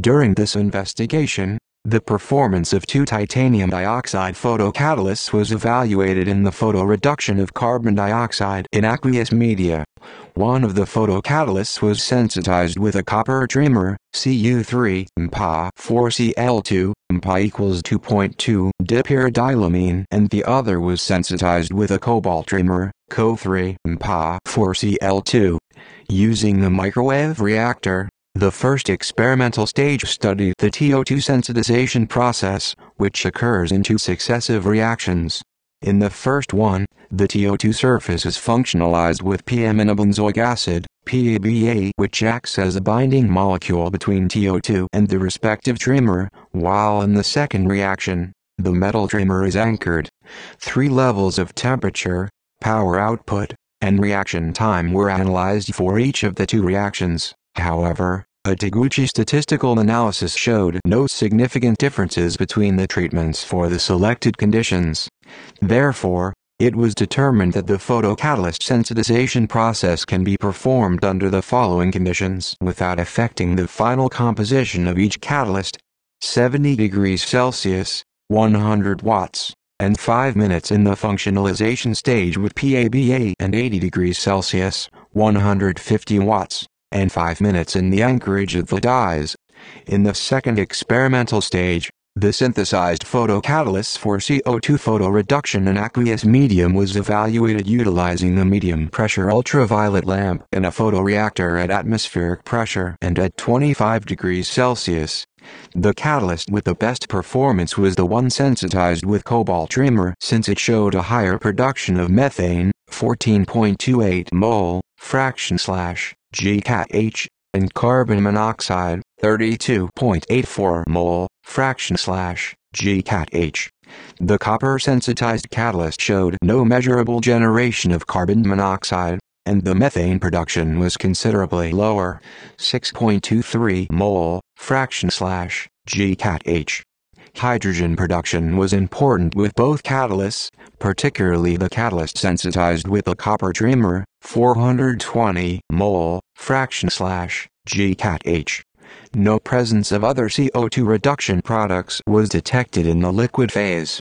During this investigation, the performance of two titanium dioxide photocatalysts was evaluated in the photoreduction of carbon dioxide in aqueous media. One of the photocatalysts was sensitized with a copper trimmer, Cu3 mpa 4Cl2 mpa equals 2.2 dipyridylamine, and the other was sensitized with a cobalt trimmer, Co3 mpa 4Cl2. Using the microwave reactor, the first experimental stage studied the TO2 sensitization process, which occurs in two successive reactions. In the first one, the TO2 surface is functionalized with p-aminobenzoic acid, PABA, which acts as a binding molecule between TO2 and the respective trimmer, while in the second reaction, the metal trimmer is anchored. 3 levels of temperature, power output, and reaction time were analyzed for each of the two reactions. However, a Taguchi statistical analysis showed no significant differences between the treatments for the selected conditions. Therefore, it was determined that the photocatalyst sensitization process can be performed under the following conditions without affecting the final composition of each catalyst: 70 degrees Celsius, 100 watts, and 5 minutes in the functionalization stage with PABA, and 80 degrees Celsius, 150 watts, and 5 minutes in the anchorage of the dyes. In the second experimental stage, the synthesized photocatalysts for CO2 photoreduction in aqueous medium was evaluated utilizing a medium pressure ultraviolet lamp in a photoreactor at atmospheric pressure and at 25 degrees Celsius. The catalyst with the best performance was the one sensitized with cobalt trimmer, since it showed a higher production of methane, 14.28 mole, fraction/GCAH, and carbon monoxide, 32.84 mole, fraction/GCAH. The copper-sensitized catalyst showed no measurable generation of carbon monoxide, and the methane production was considerably lower, 6.23 mole, fraction/GCAH. Hydrogen production was important with both catalysts, particularly the catalyst sensitized with a copper trimmer, 420 mole, fraction/GCAH. No presence of other CO2 reduction products was detected in the liquid phase.